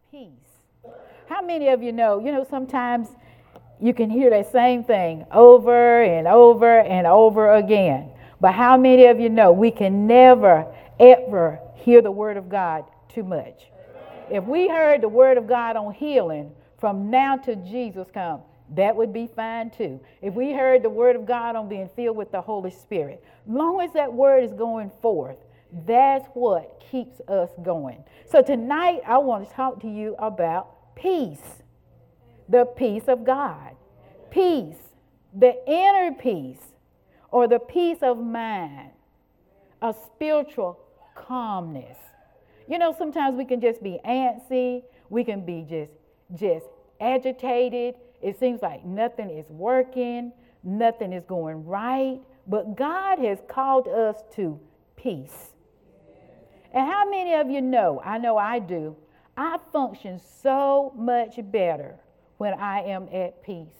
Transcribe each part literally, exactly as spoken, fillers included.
Peace. How many of you know, you know, sometimes you can hear that same thing over and over and over again. But how many of you know we can never, ever hear the word of God too much? If we heard the word of God on healing from now till Jesus comes, that would be fine too. If we heard the word of God on being filled with the Holy Spirit, long as that word is going forth, that's what keeps us going. So tonight I want to talk to you about peace. The peace of God. Peace. The inner peace or the peace of mind. A spiritual calmness. You know, sometimes we can just be antsy. We can be just, just agitated. It seems like nothing is working. Nothing is going right. But God has called us to peace. And how many of you know, I know I do, I function so much better when I am at peace.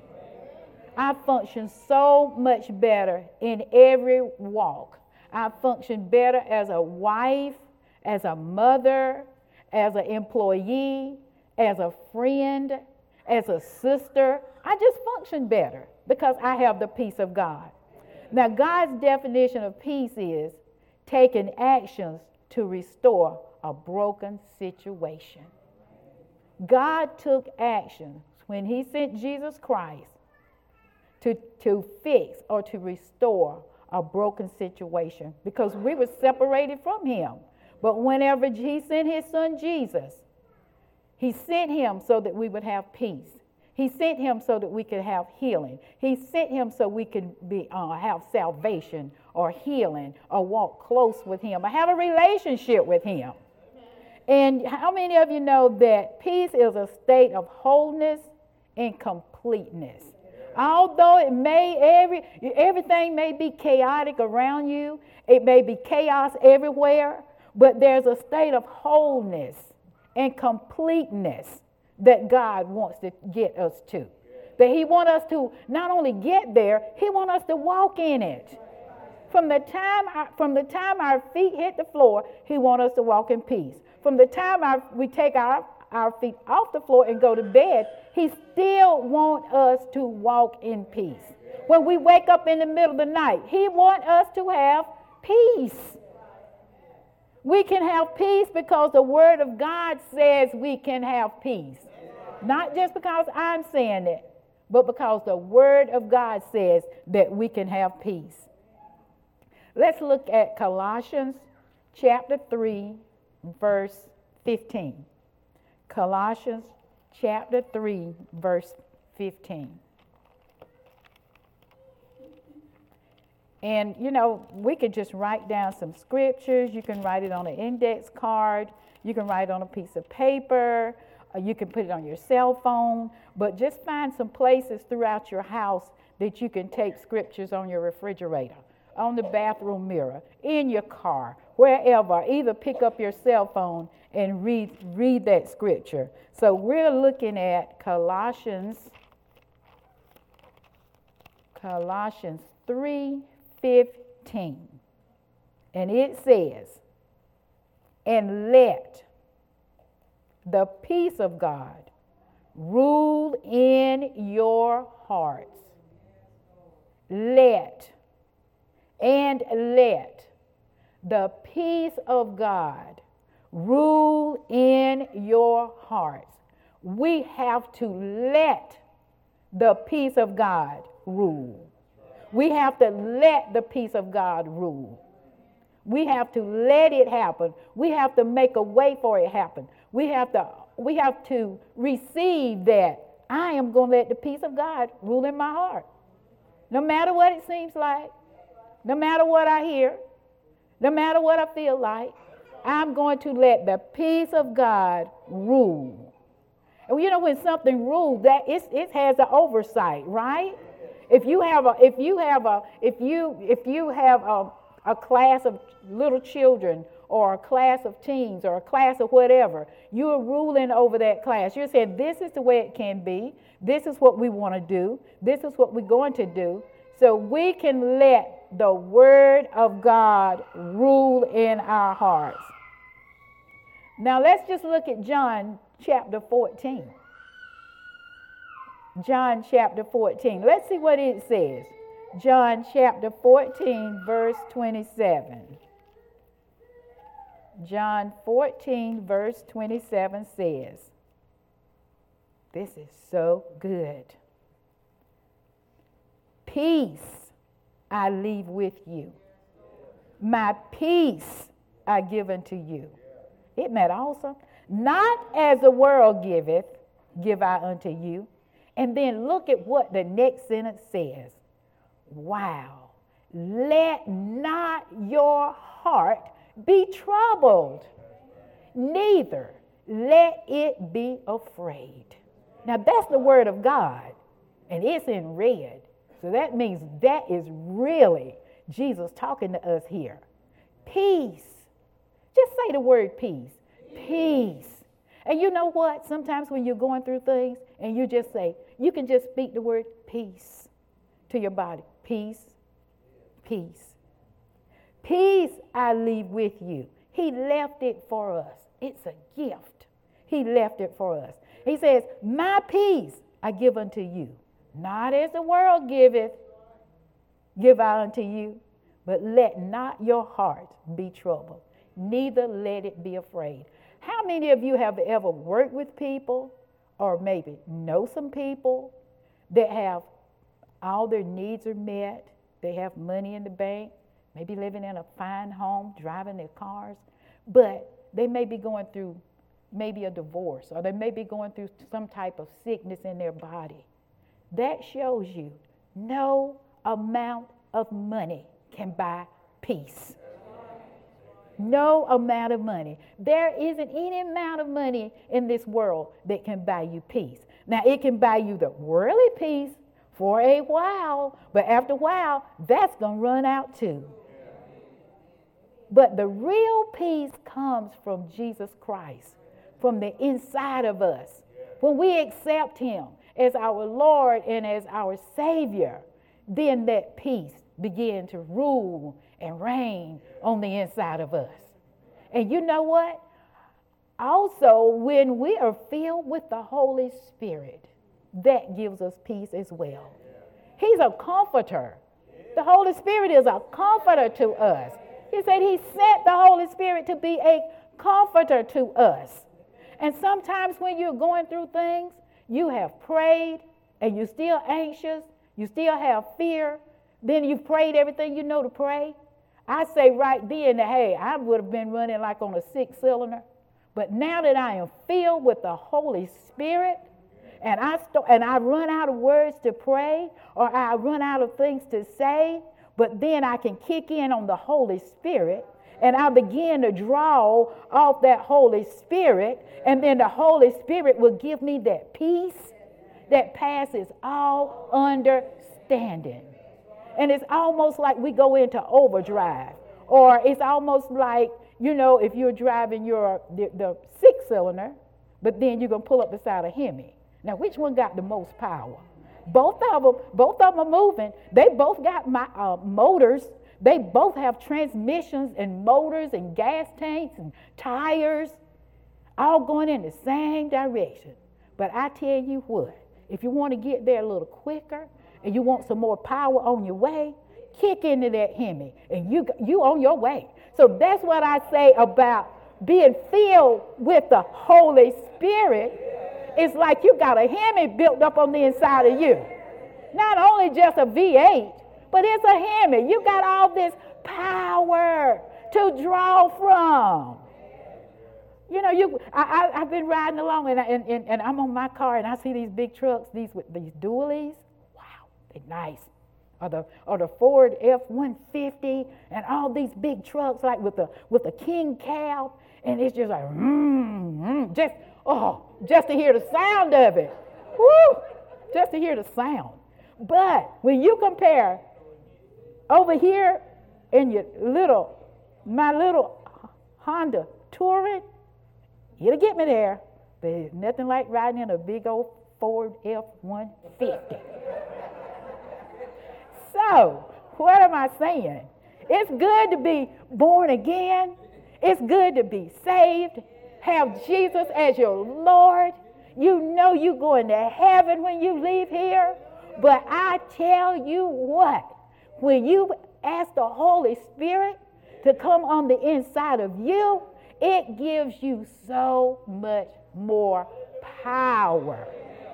I function so much better in every walk. I function better as a wife, as a mother, as an employee, as a friend, as a sister. I just function better because I have the peace of God. Now, God's definition of peace is taking actions to restore a broken situation. God took action when he sent Jesus Christ to, to fix or to restore a broken situation because we were separated from him. But whenever he sent his son Jesus, he sent him so that we would have peace. He sent him so that we could have healing. He sent him so we could be uh, have salvation or healing or walk close with him or have a relationship with him. And how many of you know that peace is a state of wholeness and completeness? Although it may every everything may be chaotic around you, it may be chaos everywhere, but there's a state of wholeness and completeness that God wants to get us to. That he wants us to not only get there, he wants us to walk in it. From the time our, from the time our feet hit the floor, he wants us to walk in peace. From the time our, we take our, our feet off the floor and go to bed, he still wants us to walk in peace. When we wake up in the middle of the night, he wants us to have peace. We can have peace because the word of God says we can have peace. Not just because I'm saying it, but because the word of God says that we can have peace. Let's look at Colossians chapter three, verse fifteen. Colossians chapter three, verse fifteen. And, you know, we could just write down some scriptures. You can write it on an index card. You can write it on a piece of paper. Or you can put it on your cell phone. But just find some places throughout your house that you can take scriptures on your refrigerator, on the bathroom mirror, in your car, wherever. Either pick up your cell phone and read, read that scripture. So we're looking at Colossians, Colossians three fifteen. And it says, and let the peace of God rule in your hearts. Let, and let the peace of God rule in your hearts. We have to let the peace of God rule. We have to let the peace of God rule. We have to let it happen. We have to make a way for it happen. We have to, we have to receive that I am going to let the peace of God rule in my heart. No matter what it seems like, no matter what I hear, no matter what I feel like, I'm going to let the peace of God rule. And you know, when something rules, that it, it has an oversight, right? If you have a, if you have a, if you, if you have a, a class of little children or a class of teens or a class of whatever, you are ruling over that class. You're saying this is the way it can be. This is what we want to do. This is what we're going to do. So we can let the word of God rule in our hearts. Now let's just look at John chapter fourteen. John chapter fourteen. Let's see what it says. John chapter fourteen, verse twenty-seven. John fourteen, verse twenty-seven says, this is so good. Peace I leave with you. My peace I give unto you. Isn't that awesome? Not as the world giveth, give I unto you. And then look at what the next sentence says. Wow. Let not your heart be troubled, neither let it be afraid. Now that's the word of God, and it's in red. So that means that is really Jesus talking to us here. Peace. Just say the word peace. Peace. And you know what? Sometimes when you're going through things and you just say, you can just speak the word peace to your body. Peace. Peace. Peace I leave with you. He left it for us. It's a gift. He left it for us. He says, my peace I give unto you. Not as the world giveth, give I unto you. But let not your heart be troubled, neither let it be afraid. How many of you have ever worked with people or maybe know some people that have all their needs are met? They have money in the bank, maybe living in a fine home, driving their cars, but they may be going through maybe a divorce, or they may be going through some type of sickness in their body. That shows you no amount of money can buy peace. No amount of money. There isn't any amount of money in this world that can buy you peace. Now, it can buy you the worldly peace for a while, but after a while, that's going to run out too. But the real peace comes from Jesus Christ, from the inside of us. When we accept him as our Lord and as our Savior, then that peace begins to rule and reign on the inside of us. And you know what? Also, when we are filled with the Holy Spirit, that gives us peace as well. He's a comforter. The Holy Spirit is a comforter to us. He said he sent the Holy Spirit to be a comforter to us. And sometimes when you're going through things, you have prayed and you're still anxious, you still have fear, then you've prayed everything you know to pray. I say right then that, hey, I would have been running like on a six cylinder. But now that I am filled with the Holy Spirit, and I st- and I run out of words to pray, or I run out of things to say, but then I can kick in on the Holy Spirit, and I begin to draw off that Holy Spirit, and then the Holy Spirit will give me that peace that passes all understanding. And it's almost like we go into overdrive, or it's almost like, you know, if you're driving your the, the six cylinder, but then you're gonna pull up beside a Hemi. Now, which one got the most power? Both of them, both of them are moving. They both got my uh, motors. They both have transmissions and motors and gas tanks and tires, all going in the same direction. But I tell you what, if you want to get there a little quicker and you want some more power on your way, kick into that Hemi and you you on your way. So that's what I say about being filled with the Holy Spirit. It's like you got a Hemi built up on the inside of you. Not only just a V eight, but it's a Hemi. You got all this power to draw from. You know, you. I, I, I've been riding along, and, I, and, and, and I'm on my car, and I see these big trucks, these these dualies. Wow, they're nice. Or the or the Ford F one fifty, and all these big trucks, like with the with the king cab, and it's just like, mm, mm, just oh, just to hear the sound of it. Woo! Just to hear the sound. But when you compare over here in your little, my little Honda Touring, it'll get me there. But it's nothing like riding in a big old Ford F one fifty. So, what am I saying? It's good to be born again. It's good to be saved. have Jesus as your Lord. You know you're going to heaven when you leave here. But I tell you what, when you ask the Holy Spirit to come on the inside of you, it gives you so much more power.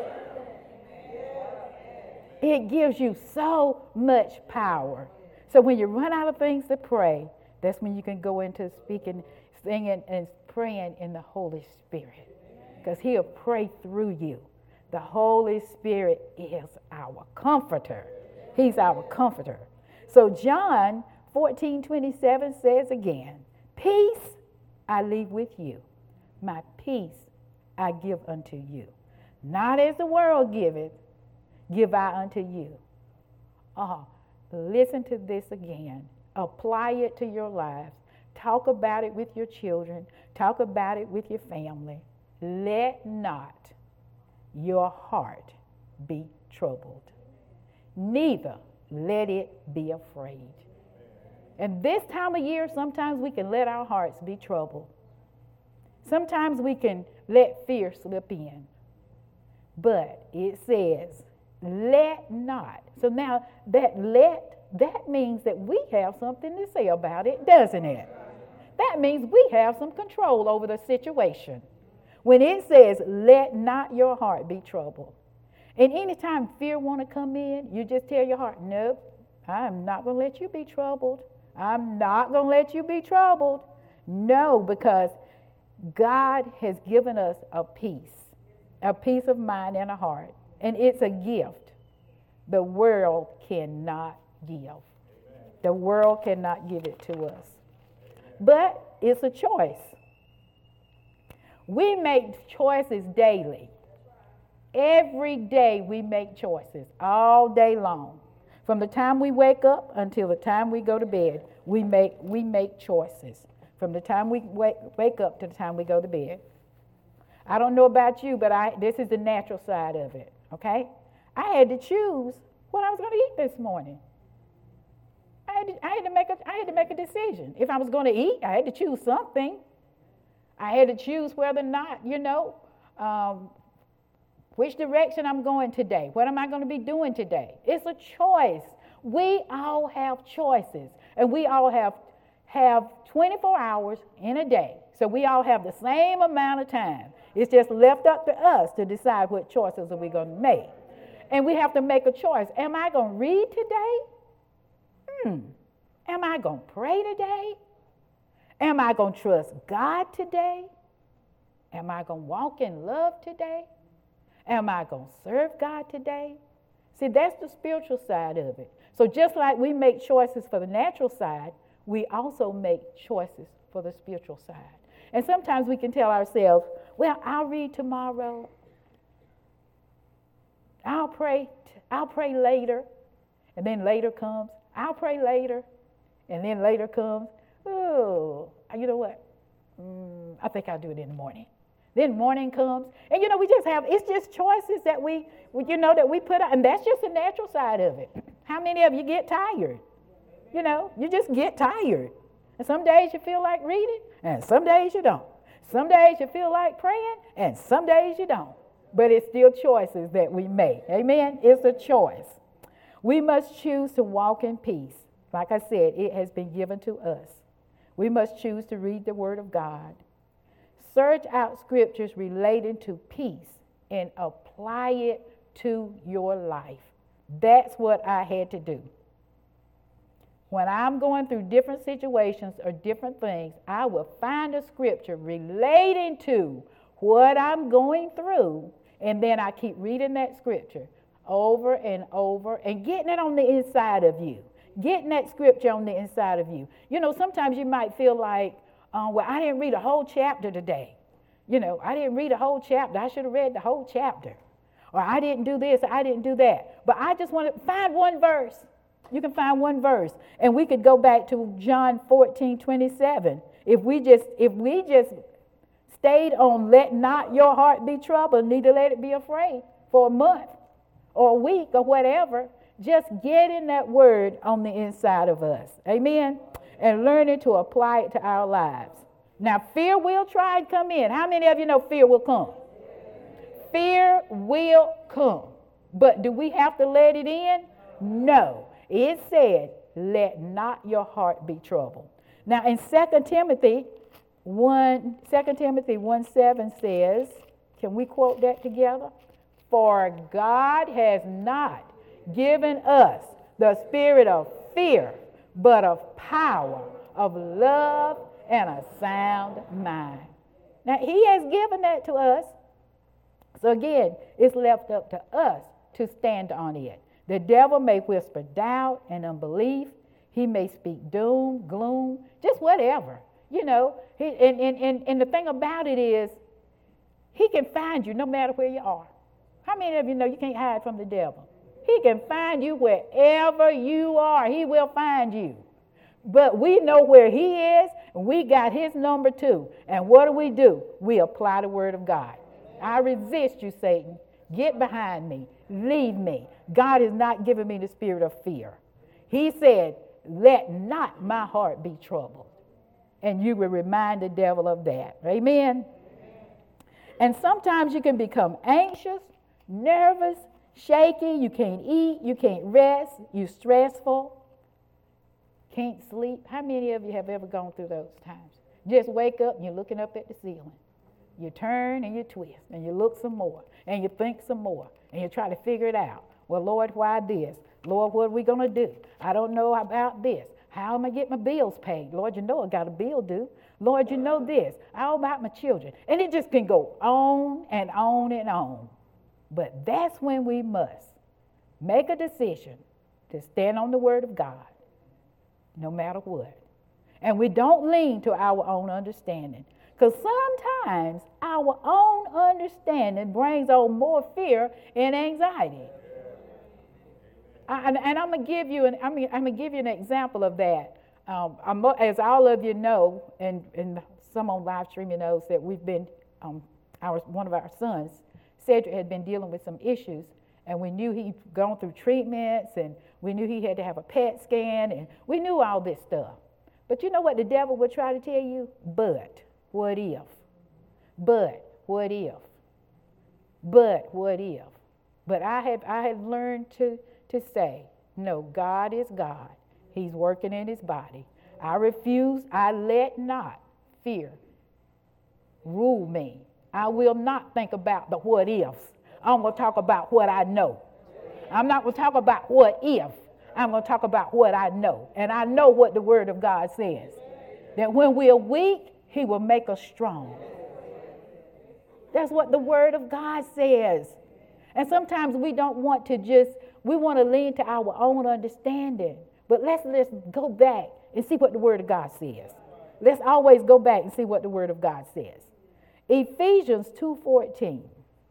It gives you so much power. So when you run out of things to pray, that's when you can go into speaking, singing, and praying in the Holy Spirit. Because he'll pray through you. The Holy Spirit is our comforter. He's our comforter. So John fourteen twenty-seven says again, peace I leave with you. My peace I give unto you. Not as the world giveth, give I unto you. Oh, listen to this again. Apply it to your lives. Talk about it with your children. Talk about it with your family. Let not your heart be troubled. Neither let it be afraid. And this time of year, sometimes we can let our hearts be troubled. Sometimes we can let fear slip in. But it says, let not. So now that let, that means that we have something to say about it, doesn't it? That means we have some control over the situation. When it says, let not your heart be troubled. And anytime fear want to come in, you just tell your heart, nope, I'm not going to let you be troubled. I'm not going to let you be troubled. No, because God has given us a peace, a peace of mind and a heart. And it's a gift the world cannot give. The world cannot give it to us. But it's a choice. We make choices daily. Every day we make choices, all day long. From the time we wake up until the time we go to bed, we make we make choices. From the time we wake, wake up to the time we go to bed. I don't know about you, but I this is the natural side of it, okay? I had to choose what I was going to eat this morning. I had to, I had to make a I had to make a decision. If I was going to eat, I had to choose something. I had to choose whether or not, you know, um, which direction I'm going today. What am I going to be doing today? It's a choice. We all have choices, and we all have have twenty-four hours in a day. So we all have the same amount of time. It's just left up to us to decide what choices are we going to make. And we have to make a choice. Am I going to read today? Hmm. Am I going to pray today? Am I going to trust God today? Am I going to walk in love today? Am I going to serve God today? See, that's the spiritual side of it. So just like we make choices for the natural side, we also make choices for the spiritual side. And sometimes we can tell ourselves, well, I'll read tomorrow. I'll pray. I'll pray later. And then later comes, I'll pray later. And then later comes, oh, you know what? Mm, I think I'll do it in the morning. Then morning comes, and you know, we just have, it's just choices that we, you know, that we put out, and that's just the natural side of it. How many of you get tired? You know, you just get tired. And some days you feel like reading, and some days you don't. Some days you feel like praying, and some days you don't. But it's still choices that we make. Amen? It's a choice. We must choose to walk in peace. Like I said, it has been given to us. We must choose to read the Word of God. Search out scriptures relating to peace and apply it to your life. That's what I had to do. When I'm going through different situations or different things, I will find a scripture relating to what I'm going through, and then I keep reading that scripture over and over and getting it on the inside of you. Getting that scripture on the inside of you. You know, sometimes you might feel like, uh, well, I didn't read a whole chapter today. You know, I didn't read a whole chapter. I should have read the whole chapter. Or I didn't do this, or I didn't do that. But I just want to find one verse. You can find one verse. And we could go back to John fourteen twenty-seven. If we just, if we just stayed on let not your heart be troubled, neither let it be afraid for a month or a week or whatever, just getting that word on the inside of us. Amen? And learning to apply it to our lives. Now, fear will try and come in. How many of you know fear will come? Fear will come. But do we have to let it in? No. It said, let not your heart be troubled. Now, in Second Timothy one, Second Timothy one seven says, can we quote that together? For God has not given us the spirit of fear, but of power, of love, and a sound mind. Now, he has given that to us. So again, it's left up to us to stand on it. The devil may whisper doubt and unbelief. He may speak doom, gloom, just whatever. You know, he, and, and, and, and the thing about it is, he can find you no matter where you are. How many of you know you can't hide from the devil? He can find you wherever you are. He will find you. But we know where he is, and we got his number too. And what do we do? We apply the word of God. I resist you, Satan. Get behind me. Leave me. God has not given me the spirit of fear. He said, let not my heart be troubled. And you will remind the devil of that. Amen? And sometimes you can become anxious, nervous, shaky. You can't eat. You can't rest. You're stressful. Can't sleep. How many of you have ever gone through those times? Just wake up and you're looking up at the ceiling. You turn and you twist and you look some more and you think some more and you try to figure it out. Well, Lord, why this? Lord, what are we going to do? I don't know about this. How am I get my bills paid? Lord, you know I got a bill due. Lord, you know this. How about my children? And it just can go on and on and on. But that's when we must make a decision to stand on the word of God, no matter what. And we don't lean to our own understanding. Because sometimes our own understanding brings on more fear and anxiety. I, and, and I'm gonna give you an I mean I'm gonna give you an example of that. Um, I'm, as all of you know, and, and some on live streaming knows that we've been um, our one of our sons, Cedric, had been dealing with some issues, and we knew he'd gone through treatments, and we knew he had to have a P E T scan, and we knew all this stuff. But you know what the devil would try to tell you? But. What if? But what if? But what if? But I have I have learned to, to say, no, God is God. He's working in his body. I refuse, I let not fear rule me. I will not think about the what ifs. I'm going to talk about what I know. I'm not going to talk about what if. I'm going to talk about what I know. And I know what the word of God says. That when we're weak, he will make us strong. That's what the word of God says. And sometimes we don't want to just, we want to lean to our own understanding. But let's, let's go back and see what the word of God says. Let's always go back and see what the word of God says. Ephesians two fourteen.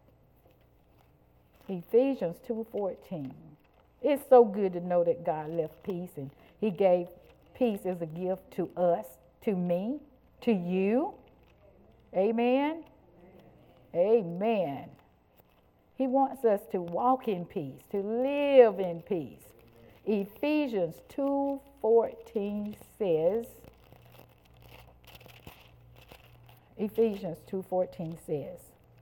Ephesians two fourteen. It's so good to know that God left peace, and he gave peace as a gift to us, to me, to you. Amen. Amen. He wants us to walk in peace, to live in peace. Ephesians two fourteen says, Ephesians two fourteen says,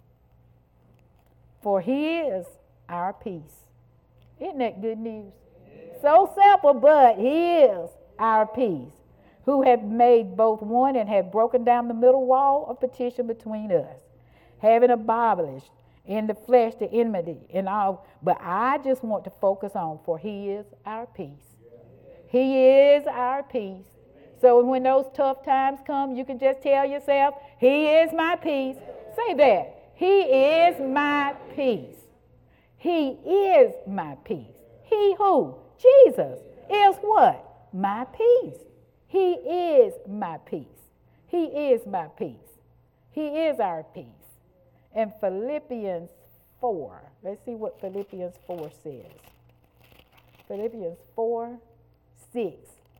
for he is our peace. Isn't that good news? Yeah. So simple, but he is our peace, who have made both one and have broken down the middle wall of partition between us, having abolished in the flesh the enmity and all. But I just want to focus on, for he is our peace. He is our peace. So when those tough times come, you can just tell yourself, he is my peace. Say that. He is my peace. He is my peace. He who? Jesus is what? My peace. He is my peace. He is my peace. He is our peace. And Philippians four. Let's see what Philippians four says. Philippians four, six,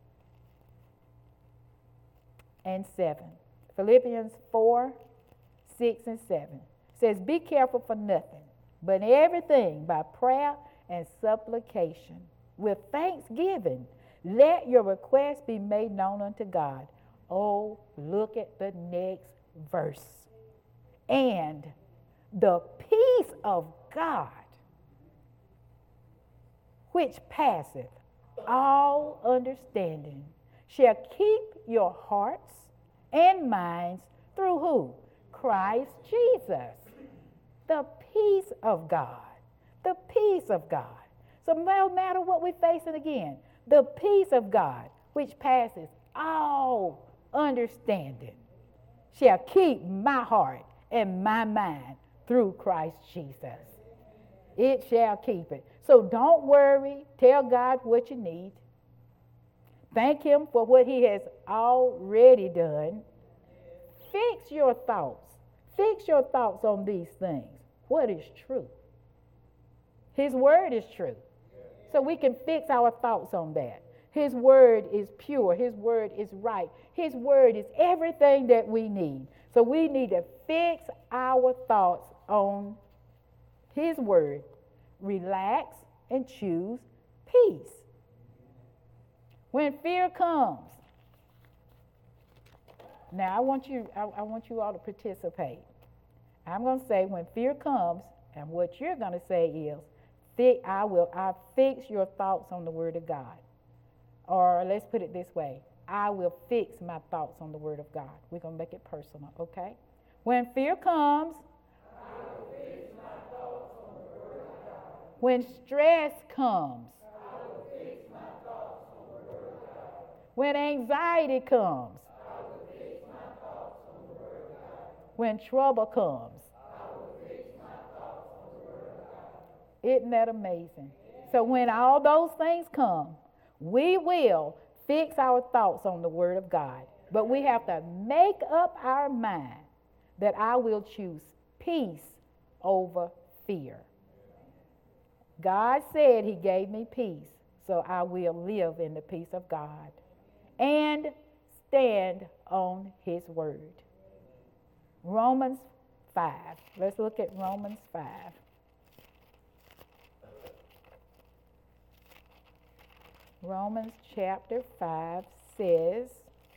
and seven. Philippians four, six, and seven says, be careful for nothing, but in everything by prayer and supplication with thanksgiving. Let your requests be made known unto God. Oh, look at the next verse. And the peace of God, which passeth all understanding, shall keep your hearts and minds through who? Christ Jesus. The peace of God. The peace of God. So no matter what we're facing again, the peace of God, which passes all understanding, shall keep my heart and my mind through Christ Jesus. It shall keep it. So don't worry. Tell God what you need. Thank him for what he has already done. Fix your thoughts. Fix your thoughts on these things. What is true? His word is true. So we can fix our thoughts on that. His word is pure. His word is right. His word is everything that we need. So we need to fix our thoughts on his word. Relax and choose peace. When fear comes, now I want you, I, I want you all to participate. I'm going to say when fear comes, and what you're going to say is, I will, I fix your thoughts on the word of God. Or let's put it this way, I will fix my thoughts on the word of God. We're going to make it personal, okay? When fear comes, I will fix my thoughts on the word of God. When stress comes, I will fix my thoughts on the word of God. When anxiety comes, I will fix my thoughts on the word of God. When trouble comes, I will fix my thoughts on the word of God. Isn't that amazing? So when all those things come, we will fix our thoughts on the word of God. But we have to make up our mind that I will choose peace over fear. God said he gave me peace, so I will live in the peace of God and stand on his word. Romans five. Let's look at Romans five. Romans chapter five says,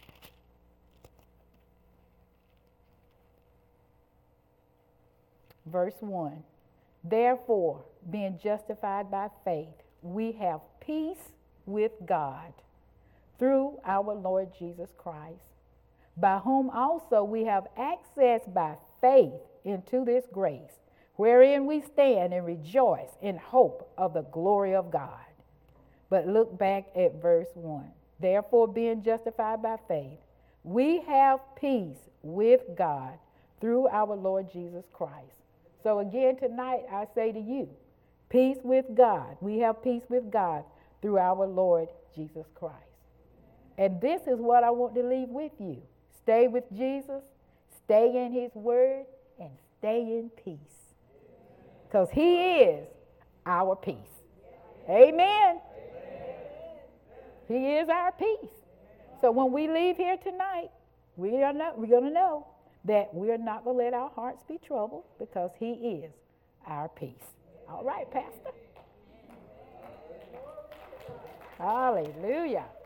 verse one, therefore, being justified by faith, we have peace with God through our Lord Jesus Christ, by whom also we have access by faith into this grace, wherein we stand and rejoice in hope of the glory of God. But look back at verse one. Therefore, being justified by faith, we have peace with God through our Lord Jesus Christ. So again tonight, I say to you, peace with God. We have peace with God through our Lord Jesus Christ. And this is what I want to leave with you. Stay with Jesus, stay in his word, and stay in peace. Because he is our peace. Amen. He is our peace. So when we leave here tonight, we are not, we're going to know that we're not going to let our hearts be troubled because he is our peace. All right, Pastor. Hallelujah.